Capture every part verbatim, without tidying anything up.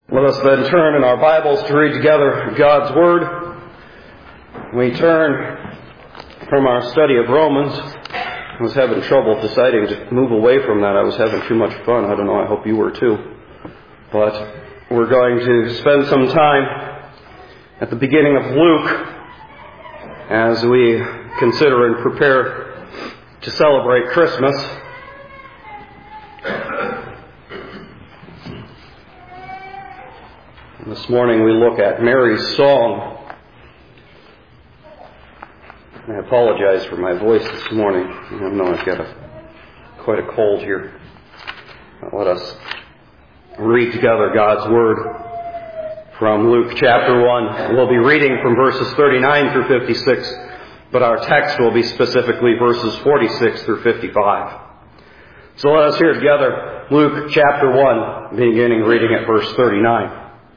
Let us then turn in our Bibles to read together God's Word. We turn from our study of Romans. I was having trouble deciding to move away from that. I was having too much fun. I don't know, I hope you were too. But we're going to spend some time at the beginning of Luke as we consider and prepare to celebrate Christmas. This morning we look at Mary's song. I apologize for my voice this morning. I know I've got a, quite a cold here. Let us read together God's Word from Luke chapter one. We'll be reading from verses thirty-nine through fifty-six, but our text will be specifically verses forty-six through fifty-five. So let us hear together Luke chapter one, beginning reading at verse thirty-nine.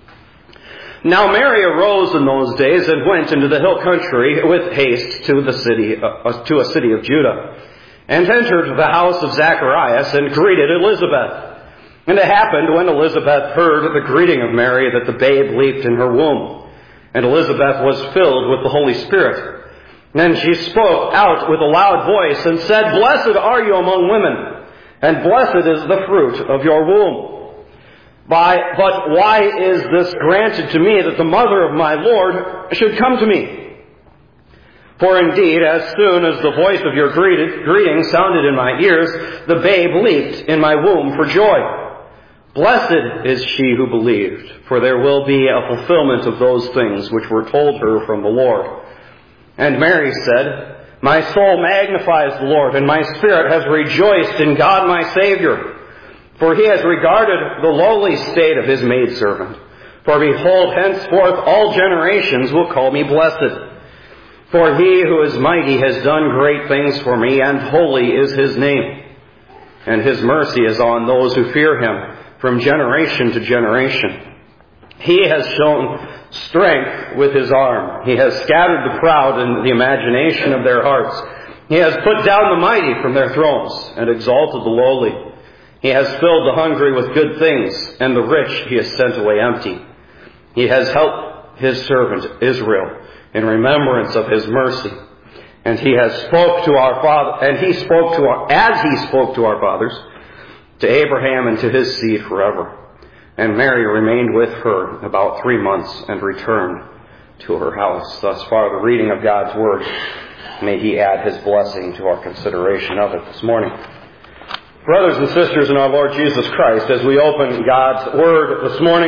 Now Mary arose in those days and went into the hill country with haste to the city, uh, to a city of Judah, and entered the house of Zacharias and greeted Elizabeth. And it happened when Elizabeth heard the greeting of Mary that the babe leaped in her womb, and Elizabeth was filled with the Holy Spirit. Then she spoke out with a loud voice and said, "Blessed are you among women, and blessed is the fruit of your womb. By, but why is this granted to me that the mother of my Lord should come to me? For indeed, as soon as the voice of your greeting sounded in my ears, the babe leaped in my womb for joy. Blessed is she who believed, for there will be a fulfillment of those things which were told her from the Lord." And Mary said, "My soul magnifies the Lord, and my spirit has rejoiced in God my Savior. For he has regarded the lowly state of his maidservant. For behold, henceforth all generations will call me blessed. For he who is mighty has done great things for me, and holy is his name. And his mercy is on those who fear him from generation to generation. He has shown strength with his arm. He has scattered the proud in the imagination of their hearts. He has put down the mighty from their thrones and exalted the lowly. He has filled the hungry with good things, and the rich he has sent away empty. He has helped his servant Israel in remembrance of his mercy. And he has spoke to our father, and he spoke to our, as he spoke to our fathers, to Abraham and to his seed forever." And Mary remained with her about three months and returned to her house. Thus far the reading of God's Word. May he add his blessing to our consideration of it this morning. Brothers and sisters in our Lord Jesus Christ, as we open God's Word this morning,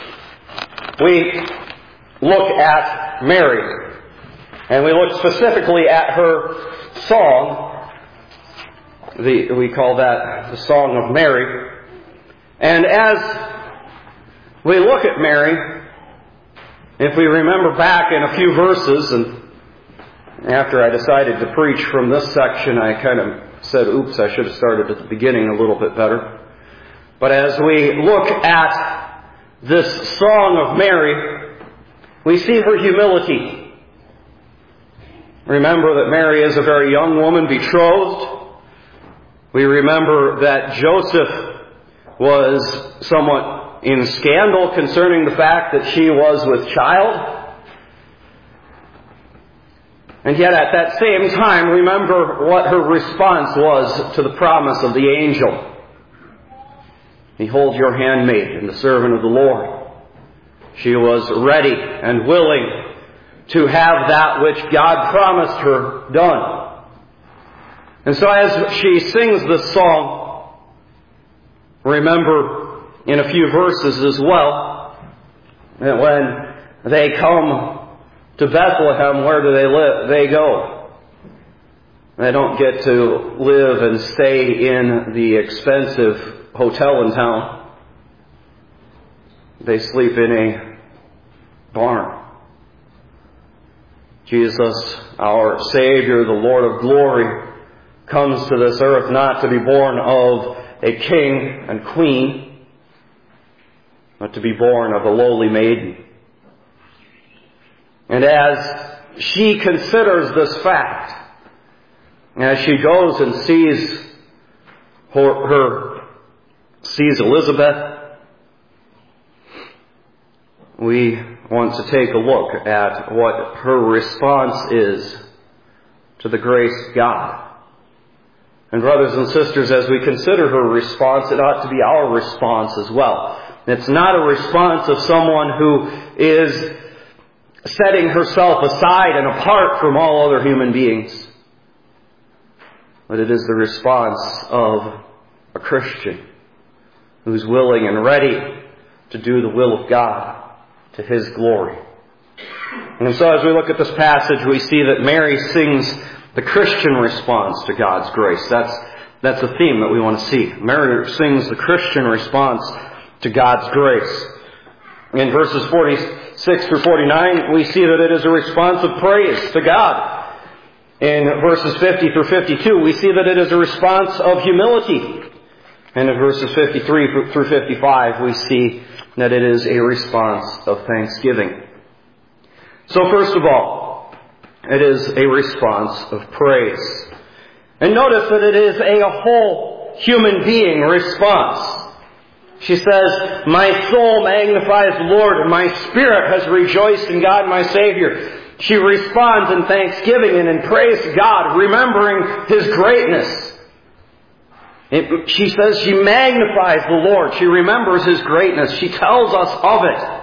we look at Mary. And we look specifically at her song. The, we call that the Song of Mary. And as we look at Mary, if we remember back in a few verses, and after I decided to preach from this section, I kind of said, oops, I should have started at the beginning a little bit better. But as we look at this Song of Mary, we see her humility. Remember that Mary is a very young woman betrothed. We remember that Joseph was somewhat in scandal concerning the fact that she was with child. And yet at that same time, remember what her response was to the promise of the angel. "Behold your handmaid and the servant of the Lord." She was ready and willing to have that which God promised her done. And so as she sings this song, remember in a few verses as well, that when they come to Bethlehem, where do they live? They go. They don't get to live and stay in the expensive hotel in town. They sleep in a barn. Jesus, our Savior, the Lord of glory, comes to this earth not to be born of a king and queen, but to be born of a lowly maiden. And as she considers this fact, as she goes and sees her, her sees Elizabeth, we want to take a look at what her response is to the grace of God. And brothers and sisters, as we consider her response, it ought to be our response as well. It's not a response of someone who is setting herself aside and apart from all other human beings, but it is the response of a Christian who's willing and ready to do the will of God to His glory. And so as we look at this passage, we see that Mary sings the Christian response to God's grace. That's, that's the theme that we want to see. Mary sings the Christian response to God's grace. In verses forty-six through forty-nine, we see that it is a response of praise to God. In verses fifty through fifty-two, we see that it is a response of humility. And in verses fifty-three through fifty-five, we see that it is a response of thanksgiving. So first of all, it is a response of praise. And notice that it is a whole human being response. She says, "My soul magnifies the Lord, and my spirit has rejoiced in God my Savior." She responds in thanksgiving and in praise to God, remembering His greatness. It, she says she magnifies the Lord. She remembers His greatness. She tells us of it.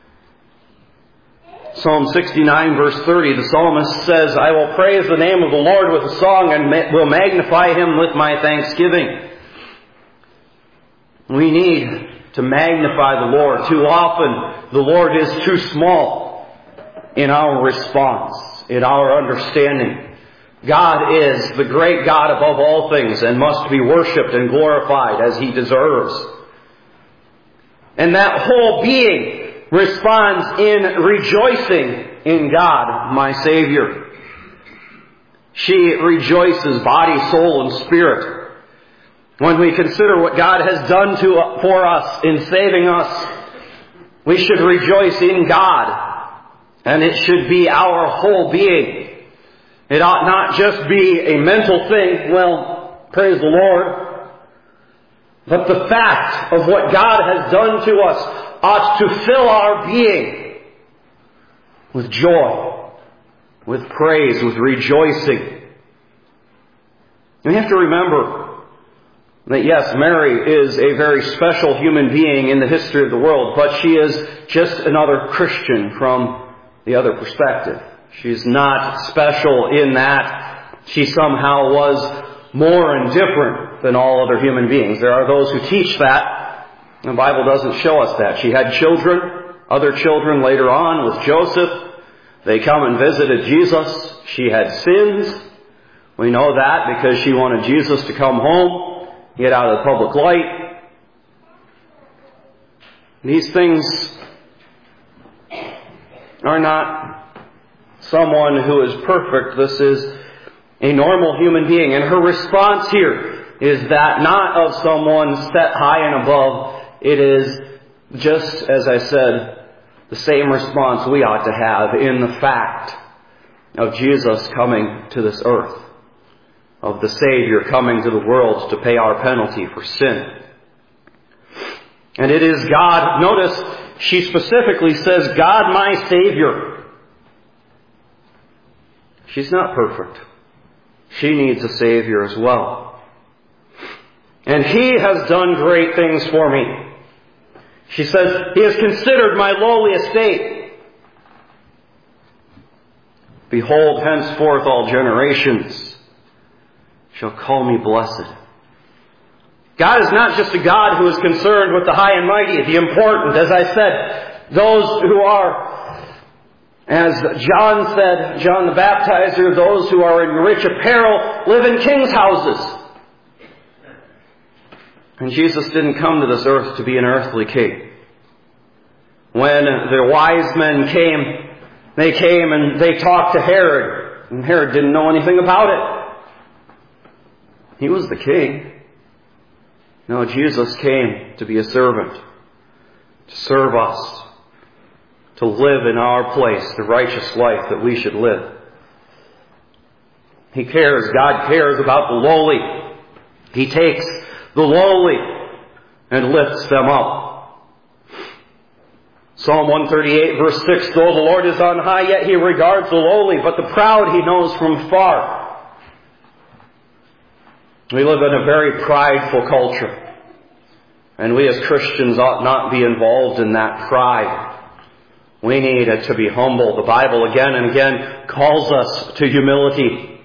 Psalm sixty-nine verse thirty, the psalmist says, "I will praise the name of the Lord with a song and ma- will magnify Him with my thanksgiving." We need to magnify the Lord. Too often, the Lord is too small in our response, in our understanding. God is the great God above all things and must be worshipped and glorified as He deserves. And that whole being responds in rejoicing in God, my Savior. She rejoices body, soul, and spirit. When we consider what God has done to, for us in saving us, we should rejoice in God. And it should be our whole being. It ought not just be a mental thing, well, praise the Lord. But the fact of what God has done to us ought to fill our being with joy, with praise, with rejoicing. We have to remember that yes, Mary is a very special human being in the history of the world, but she is just another Christian from the other perspective. She's not special in that she somehow was more and different than all other human beings. There are those who teach that. The Bible doesn't show us that. She had children, other children later on with Joseph. They come and visited Jesus. She had sins. We know that because she wanted Jesus to come home, get out of the public light. These things are not someone who is perfect. This is a normal human being. And her response here is that not of someone set high and above. It is just, as I said, the same response we ought to have in the fact of Jesus coming to this earth, of the Savior coming to the world to pay our penalty for sin. And it is God. Notice she specifically says, "God my Savior." She's not perfect. She needs a Savior as well. And He has done great things for me. She says, He has considered my lowly estate. Behold, henceforth all generations shall call me blessed. God is not just a God who is concerned with the high and mighty, the important. As I said, those who are, as John said, John the Baptizer, those who are in rich apparel live in king's houses. And Jesus didn't come to this earth to be an earthly king. When the wise men came, they came and they talked to Herod. And Herod didn't know anything about it. He was the king. No, Jesus came to be a servant, to serve us, to live in our place the righteous life that we should live. He cares, God cares about the lowly. He takes the lowly and lifts them up. Psalm one thirty-eight verse six, though the Lord is on high, yet He regards the lowly, but the proud He knows from far. We live in a very prideful culture. And we as Christians ought not be involved in that pride. We need to be humble. The Bible again and again calls us to humility.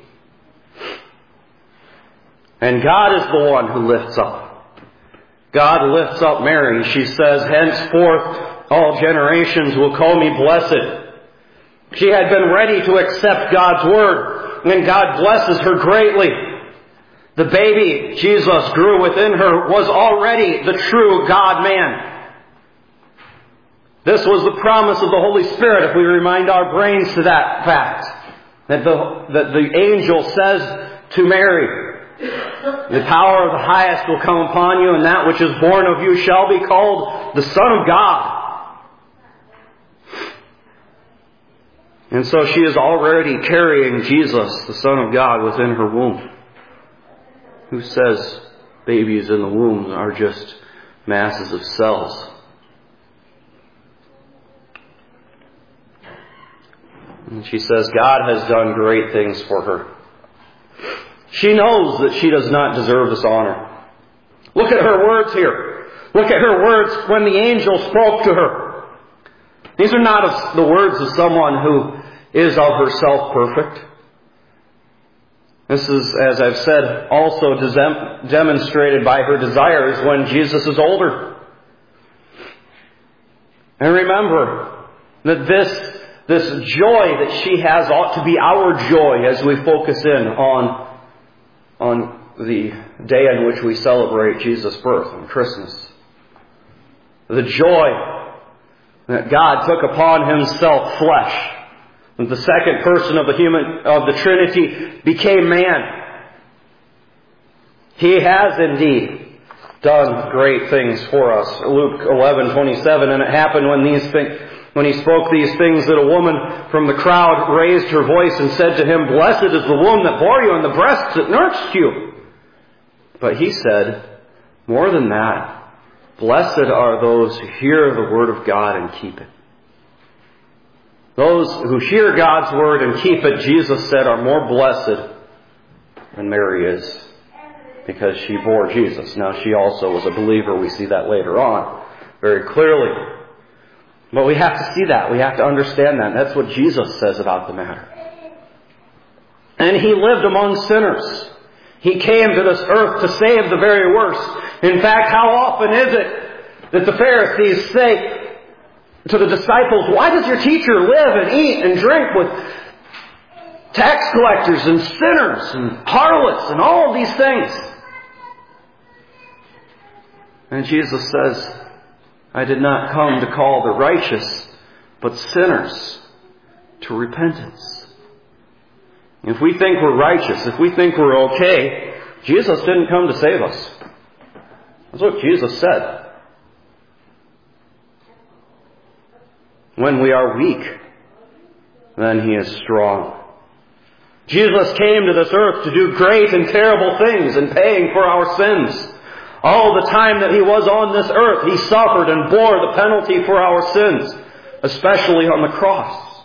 And God is the one who lifts up. God lifts up Mary. She says, henceforth all generations will call me blessed. She had been ready to accept God's word, and God blesses her greatly. The baby, Jesus, grew within her, was already the true God-man. This was the promise of the Holy Spirit, if we remind our brains to that fact. That the, that the angel says to Mary, the power of the highest will come upon you, and that which is born of you shall be called the Son of God. And so she is already carrying Jesus, the Son of God, within her womb. Who says babies in the womb are just masses of cells? And she says God has done great things for her. She knows that she does not deserve this honor. Look at her words here. Look at her words when the angel spoke to her. These are not the words of someone who is of herself perfect. This is, as I've said, also dem- demonstrated by her desires when Jesus is older. And remember that this, this joy that she has ought to be our joy as we focus in on, on the day in which we celebrate Jesus' birth on Christmas. The joy that God took upon Himself flesh. And the second person of the human of the Trinity became man. He has indeed done great things for us. Luke eleven twenty-seven, and it happened when these things, when He spoke these things, that a woman from the crowd raised her voice and said to Him, "Blessed is the womb that bore you and the breasts that nursed you." But He said, more than that, blessed are those who hear the word of God and keep it. Those who hear God's word and keep it, Jesus said, are more blessed than Mary is, because she bore Jesus. Now, she also was a believer. We see that later on very clearly. But we have to see that. We have to understand that. That's what Jesus says about the matter. And He lived among sinners. He came to this earth to save the very worst. In fact, how often is it that the Pharisees say to the disciples, "Why does your teacher live and eat and drink with tax collectors and sinners and harlots and all of these things?" And Jesus says, "I did not come to call the righteous, but sinners to repentance." If we think we're righteous, if we think we're okay, Jesus didn't come to save us. That's what Jesus said. When we are weak, then He is strong. Jesus came to this earth to do great and terrible things in paying for our sins. All the time that He was on this earth, He suffered and bore the penalty for our sins, especially on the cross.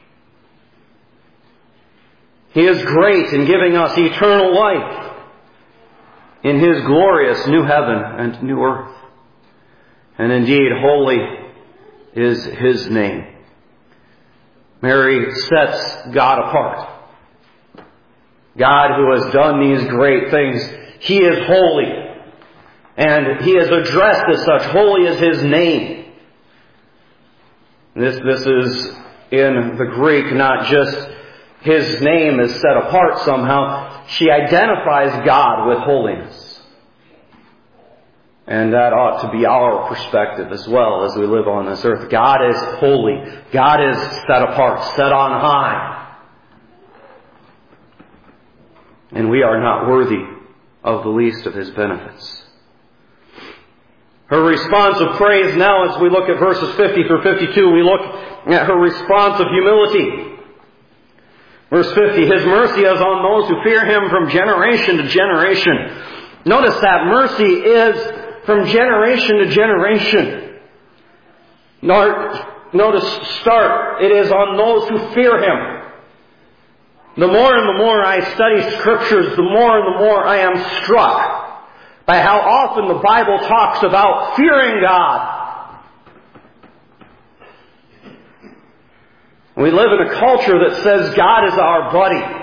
He is great in giving us eternal life in His glorious new heaven and new earth. And indeed, holy is His name. Mary sets God apart. God, who has done these great things, He is holy. And He is addressed as such. Holy is His name. This, this is in the Greek, not just His name is set apart somehow. She identifies God with holiness. And that ought to be our perspective as well as we live on this earth. God is holy. God is set apart, set on high. And we are not worthy of the least of His benefits. Her response of praise now, as we look at verses fifty through fifty-two, we look at her response of humility. Verse fifty, His mercy is on those who fear Him from generation to generation. Notice that mercy is from generation to generation. Now, notice, start. It is on those who fear Him. The more and the more I study Scriptures, the more and the more I am struck by how often the Bible talks about fearing God. We live in a culture that says God is our buddy.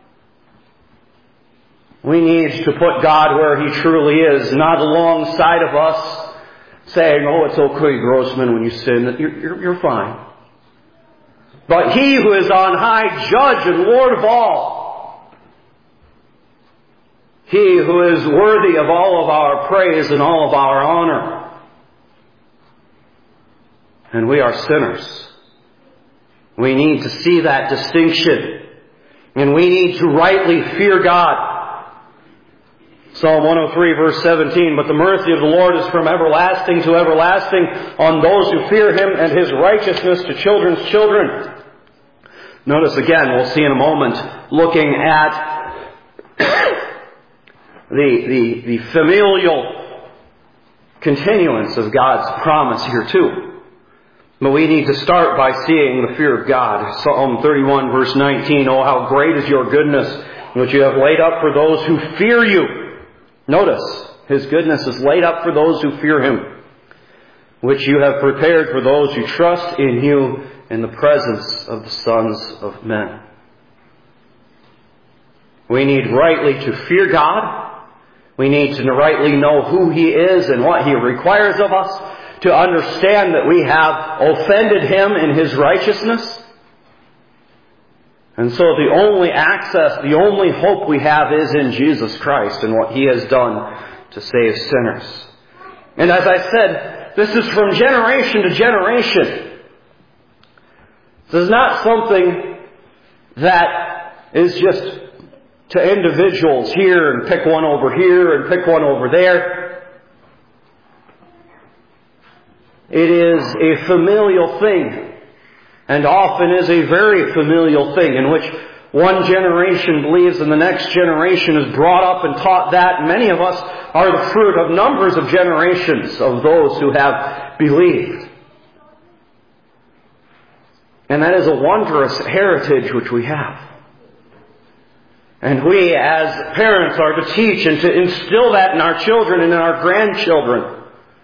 We need to put God where He truly is, not alongside of us, saying, oh, it's okay, Grossman, when you sin, you're, you're, you're fine. But He who is on high, Judge and Lord of all, He who is worthy of all of our praise and all of our honor. And we are sinners. We need to see that distinction. And we need to rightly fear God. Psalm one oh three, verse seventeen, but the mercy of the Lord is from everlasting to everlasting on those who fear Him, and His righteousness to children's children. Notice again, we'll see in a moment, looking at the, the, the familial continuance of God's promise here too. But we need to start by seeing the fear of God. Psalm thirty-one, verse nineteen, oh, how great is your goodness, which you have laid up for those who fear you. Notice, His goodness is laid up for those who fear Him, which you have prepared for those who trust in you in the presence of the sons of men. We need rightly to fear God. We need to rightly know who He is and what He requires of us, to understand that we have offended Him in His righteousness. And so the only access, the only hope we have is in Jesus Christ and what He has done to save sinners. And as I said, this is from generation to generation. This is not something that is just to individuals here and pick one over here and pick one over there. It is a familial thing. And often is a very familial thing in which one generation believes and the next generation is brought up and taught that. Many of us are the fruit of numbers of generations of those who have believed. And that is a wondrous heritage which we have. And we as parents are to teach and to instill that in our children and in our grandchildren.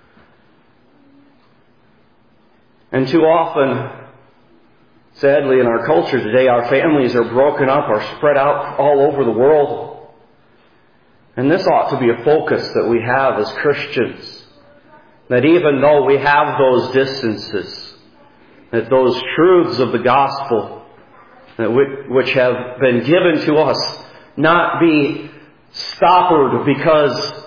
And too often, sadly, in our culture today, our families are broken up or spread out all over the world. And this ought to be a focus that we have as Christians. That even though we have those distances, that those truths of the gospel that which have been given to us not be stoppered because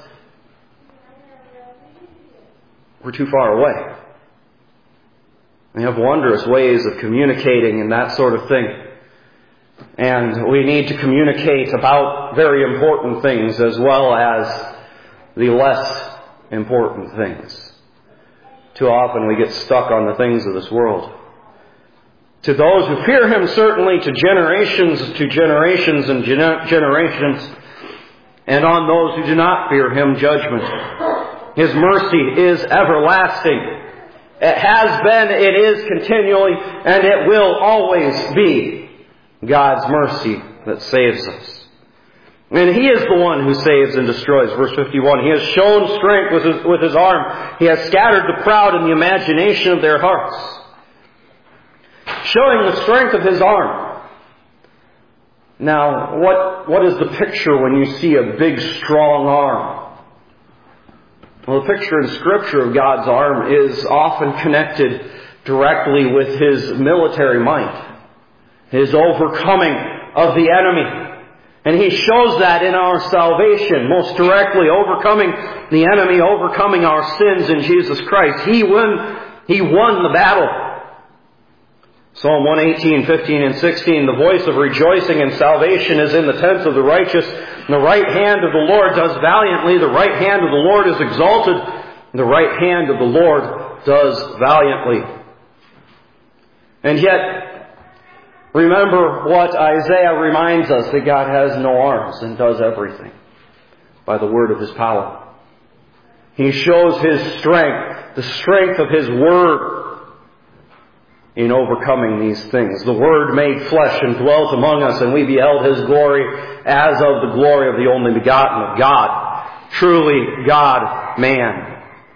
we're too far away. We have wondrous ways of communicating and that sort of thing. And we need to communicate about very important things as well as the less important things. Too often we get stuck on the things of this world. To those who fear Him, certainly, to generations, to generations and gener- generations, and on those who do not fear Him, judgment. His mercy is everlasting. It has been, it is continually, and it will always be God's mercy that saves us. And He is the one who saves and destroys. Verse fifty-one, He has shown strength with His, with his arm. He has scattered the proud in the imagination of their hearts. Showing the strength of His arm. Now, what, what is the picture when you see a big, strong arm? Well, the picture in Scripture of God's arm is often connected directly with His military might, His overcoming of the enemy. And He shows that in our salvation, most directly overcoming the enemy, overcoming our sins in Jesus Christ. He won, he won the battle. Psalm one eighteen, fifteen, and sixteen, the voice of rejoicing and salvation is in the tents of the righteous. The right hand of the Lord does valiantly. The right hand of the Lord is exalted. The right hand of the Lord does valiantly. And yet, remember what Isaiah reminds us, that God has no arms and does everything by the word of His power. He shows His strength, the strength of His word. in overcoming these things. The Word made flesh and dwelt among us, and we beheld His glory as of the glory of the only begotten of God. Truly God-man.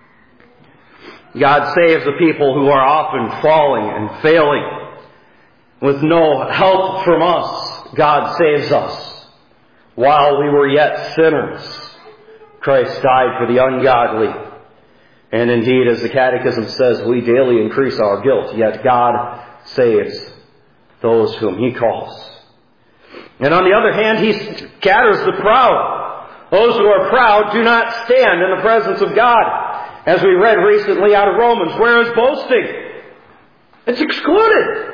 God saves the people who are often falling and failing. With no help from us, God saves us. While we were yet sinners, Christ died for the ungodly. And indeed, as the Catechism says, we daily increase our guilt, yet God saves those whom He calls. And on the other hand, He scatters the proud. Those who are proud do not stand in the presence of God. As we read recently out of Romans, where is boasting? It's excluded.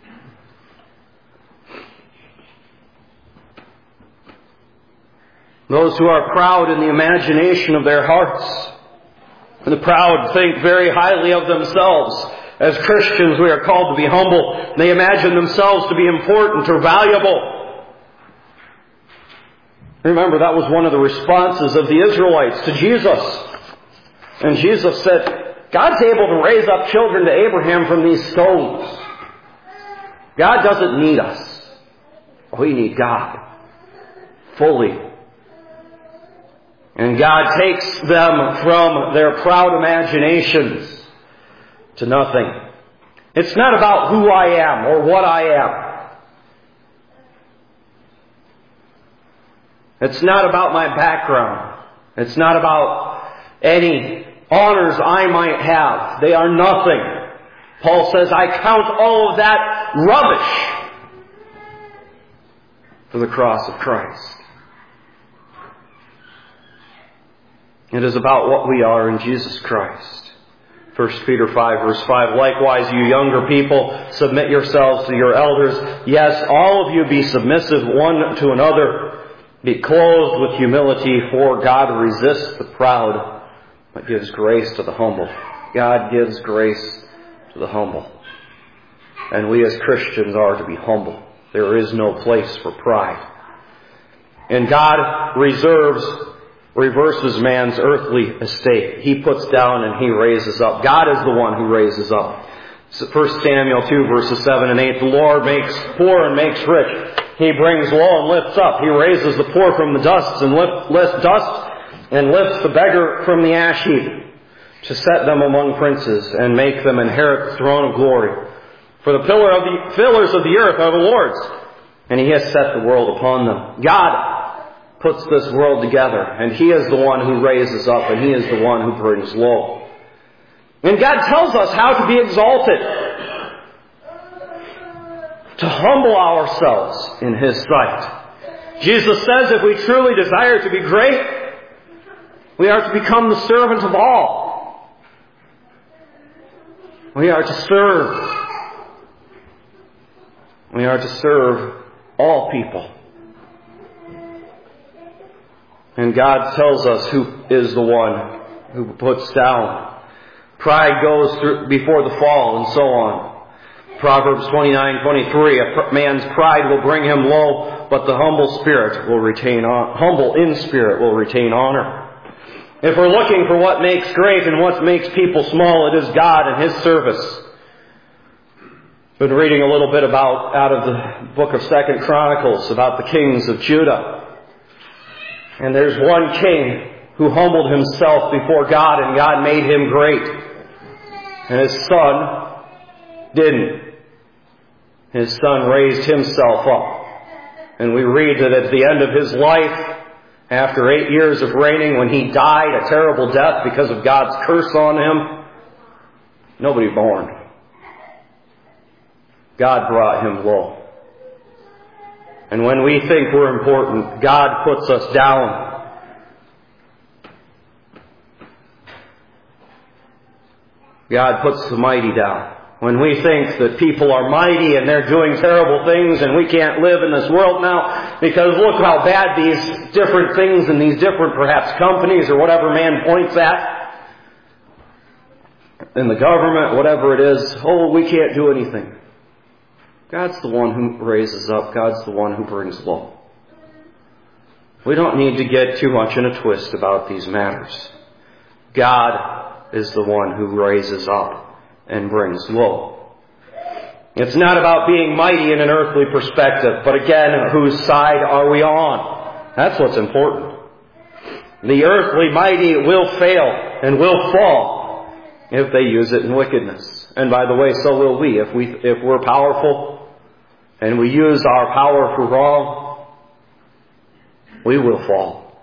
Those who are proud in the imagination of their hearts. The proud think very highly of themselves. As Christians, we are called to be humble. They imagine themselves to be important or valuable. Remember, that was one of the responses of the Israelites to Jesus. And Jesus said, God's able to raise up children to Abraham from these stones. God doesn't need us. We need God. Fully. And God takes them from their proud imaginations to nothing. It's not about who I am or what I am. It's not about my background. It's not about any honors I might have. They are nothing. Paul says, I count all of that rubbish for the cross of Christ. It is about what we are in Jesus Christ. First Peter five verse five, likewise you younger people, submit yourselves to your elders. Yes, all of you be submissive one to another. Be clothed with humility, for God resists the proud, but gives grace to the humble. God gives grace to the humble. And we as Christians are to be humble. There is no place for pride. And God reserves reverses man's earthly estate. He puts down and He raises up. God is the one who raises up. First Samuel two verses seven and eight. The Lord makes poor and makes rich. He brings low and lifts up. He raises the poor from the dust and lift, lifts dust and lifts the beggar from the ash heap, to set them among princes and make them inherit the throne of glory. For the pillar of the pillars of the earth are the Lord's, and He has set the world upon them. God puts this world together, and He is the one who raises up, and He is the one who brings low. And God tells us how to be exalted, to humble ourselves in His sight. Jesus says if we truly desire to be great, we are to become the servant of all. We are to serve. We are to serve all people. And God tells us who is the one who puts down. Pride goes through before the fall and so on. Proverbs twenty-nine twenty-three, a man's pride will bring him low, but the humble spirit will retain on, humble in spirit will retain honor. If we're looking for what makes great and what makes people small, it is God and His service. Been reading a little bit about out of the book of Second Chronicles about the kings of Judah. And there's one king who humbled himself before God, and God made him great. And his son didn't. His son raised himself up. And we read that at the end of his life, after eight years of reigning, when he died a terrible death because of God's curse on him, nobody mourned. God brought him low. And when we think we're important, God puts us down. God puts the mighty down. When we think that people are mighty and they're doing terrible things and we can't live in this world now because look how bad these different things and these different perhaps companies or whatever man points at in the government, whatever it is, oh, we can't do anything. God's the one who raises up. God's the one who brings low. We don't need to get too much in a twist about these matters. God is the one who raises up and brings low. It's not about being mighty in an earthly perspective, but again, whose side are we on? That's what's important. The earthly mighty will fail and will fall if they use it in wickedness. And by the way, so will we. If we, if we're powerful and we use our power for wrong, we will fall.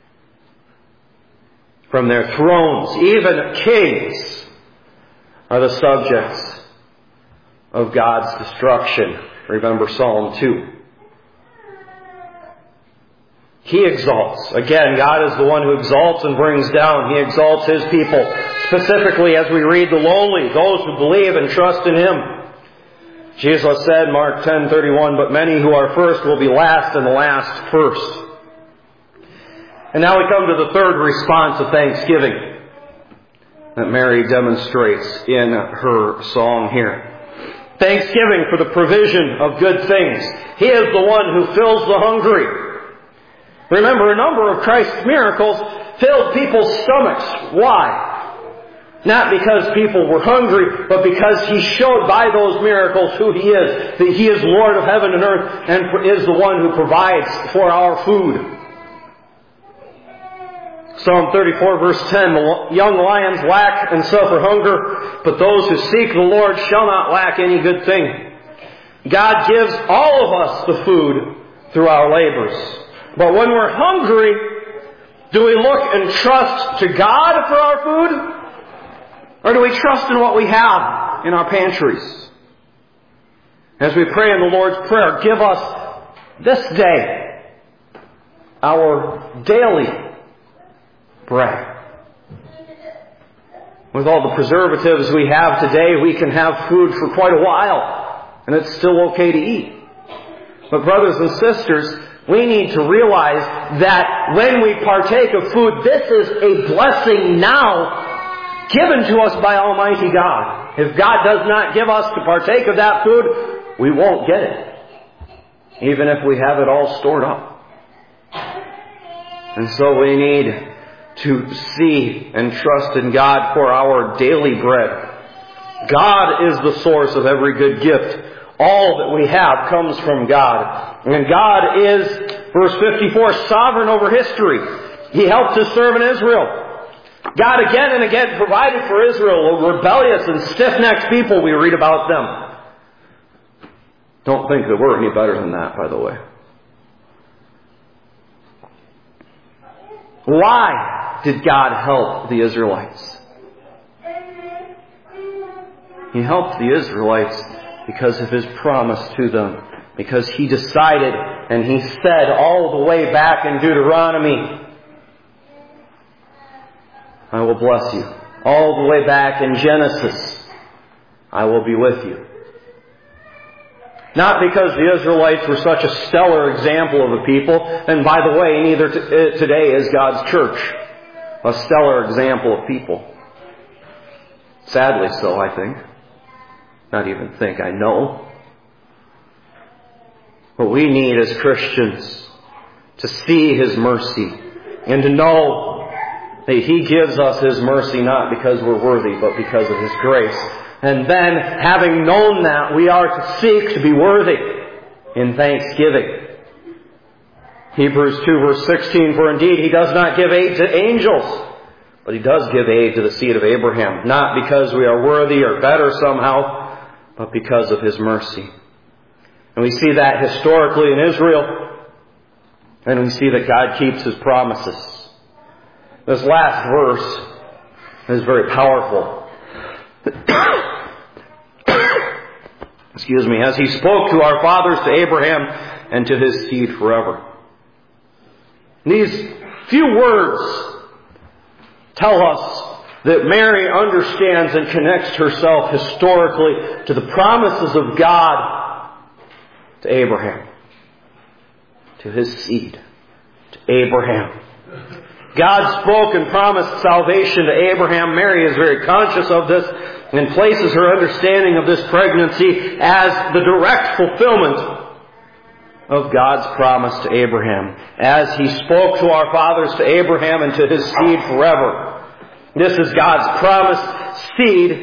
From their thrones, even kings are the subjects of God's destruction. Remember Psalm two. He exalts. Again, God is the one who exalts and brings down. He exalts His people. Specifically, as we read, the lowly, those who believe and trust in Him. Jesus said, Mark ten thirty-one, but many who are first will be last, and the last first. And now we come to the third response of thanksgiving that Mary demonstrates in her song here. Thanksgiving for the provision of good things. He is the one who fills the hungry. Remember, a number of Christ's miracles filled people's stomachs. Why? Not because people were hungry, but because He showed by those miracles who He is. That He is Lord of heaven and earth and is the one who provides for our food. Psalm thirty-four verse ten, the young lions lack and suffer hunger, but those who seek the Lord shall not lack any good thing. God gives all of us the food through our labors. But when we're hungry, do we look and trust to God for our food? Or do we trust in what we have in our pantries? As we pray in the Lord's Prayer, give us this day our daily bread. With all the preservatives we have today, we can have food for quite a while, and it's still okay to eat. But brothers and sisters, we need to realize that when we partake of food, this is a blessing now given to us by Almighty God. If God does not give us to partake of that food, we won't get it, even if we have it all stored up. And so we need to see and trust in God for our daily bread. God is the source of every good gift. All that we have comes from God. And God is, verse fifty-four, sovereign over history. He helped His servant Israel. God again and again provided for Israel, a rebellious and stiff-necked people. We read about them. Don't think that we're any better than that, by the way. Why did God help the Israelites? He helped the Israelites because of His promise to them. Because He decided and He said all the way back in Deuteronomy, I will bless you. All the way back in Genesis, I will be with you. Not because the Israelites were such a stellar example of a people, and by the way, neither t- today is God's church a stellar example of people. Sadly so, I think. Not even think, I know. What we need as Christians to see His mercy and to know that He gives us His mercy not because we're worthy, but because of His grace. And then, having known that, we are to seek to be worthy in thanksgiving. Hebrews two verse sixteen, for indeed He does not give aid to angels, but He does give aid to the seed of Abraham, not because we are worthy or better somehow, but because of His mercy. And we see that historically in Israel, and we see that God keeps His promises. This last verse is very powerful. Excuse me, as He spoke to our fathers, to Abraham, and to his seed forever. These few words tell us that Mary understands and connects herself historically to the promises of God to Abraham, to his seed, to Abraham. God spoke and promised salvation to Abraham. Mary is very conscious of this and places her understanding of this pregnancy as the direct fulfillment of God's promise to Abraham, as He spoke to our fathers, to Abraham, and to his seed forever. This is God's promised seed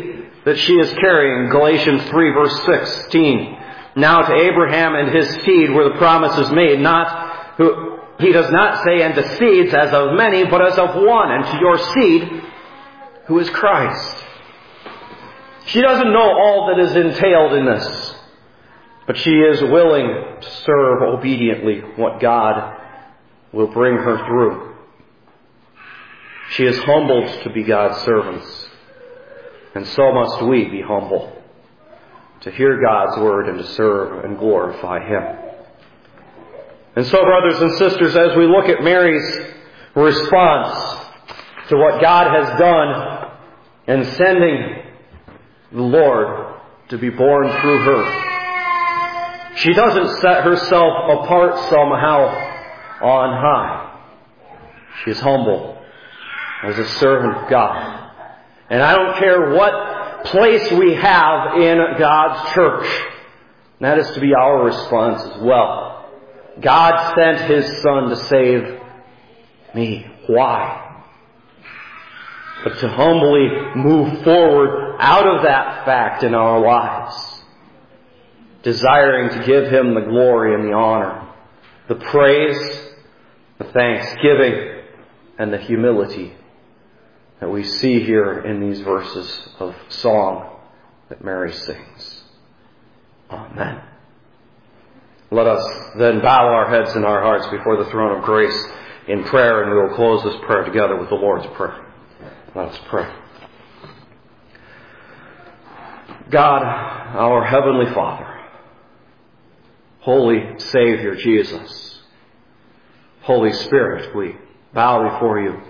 that she is carrying. Galatians three verse sixteen. Now to Abraham and his seed were the promises made, not who he does not say unto seeds as of many, but as of one, and to your seed, who is Christ. She doesn't know all that is entailed in this, but she is willing to serve obediently what God will bring her through. She is humbled to be God's servants, and so must we be humble to hear God's word and to serve and glorify Him. And so, brothers and sisters, as we look at Mary's response to what God has done in sending the Lord to be born through her, she doesn't set herself apart somehow on high. She is humble as a servant of God. And I don't care what place we have in God's church, that is to be our response as well. God sent His Son to save me. Why? But to humbly move forward out of that fact in our lives, desiring to give Him the glory and the honor, the praise, the thanksgiving, and the humility that we see here in these verses of song that Mary sings. Amen. Let us then bow our heads and our hearts before the throne of grace in prayer, and we will close this prayer together with the Lord's Prayer. Let us pray. God, our Heavenly Father, Holy Savior Jesus, Holy Spirit, we bow before You.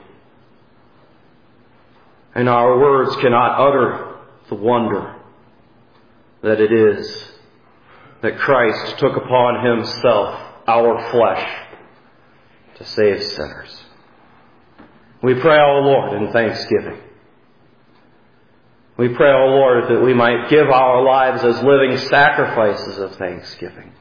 And our words cannot utter the wonder that it is that Christ took upon Himself our flesh to save sinners. We pray, O Lord, in thanksgiving. We pray, O Lord, that we might give our lives as living sacrifices of thanksgiving.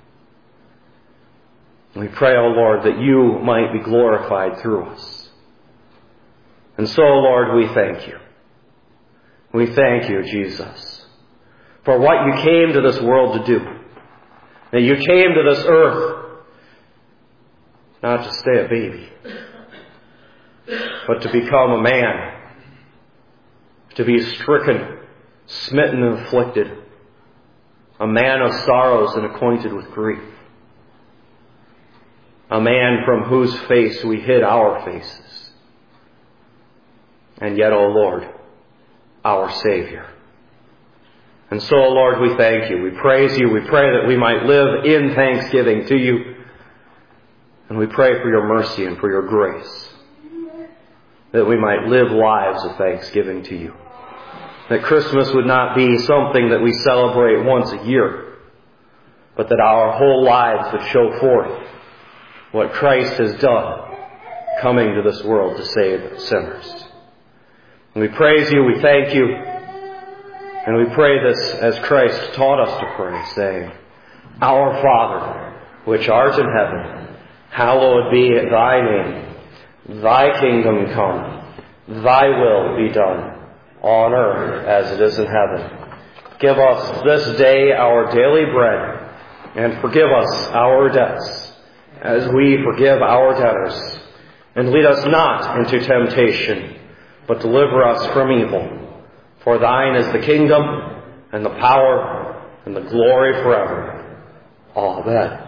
We pray, O Lord, that You might be glorified through us. And so, Lord, we thank You. We thank You, Jesus, for what You came to this world to do. That You came to this earth not to stay a baby, but to become a man, to be stricken, smitten, and afflicted, a man of sorrows and acquainted with grief, a man from whose face we hid our faces, and yet, O Lord, our Savior. And so, Lord, we thank You. We praise You. We pray that we might live in thanksgiving to You. And we pray for Your mercy and for Your grace, that we might live lives of thanksgiving to You. That Christmas would not be something that we celebrate once a year, but that our whole lives would show forth what Christ has done, coming to this world to save sinners. And we praise You. We thank You. And we pray this as Christ taught us to pray, saying, Our Father, which art in heaven, hallowed be Thy name. Thy kingdom come. Thy will be done, on earth as it is in heaven. Give us this day our daily bread, and forgive us our debts, as we forgive our debtors. And lead us not into temptation, but deliver us from evil. For Thine is the kingdom, and the power, and the glory forever. Amen.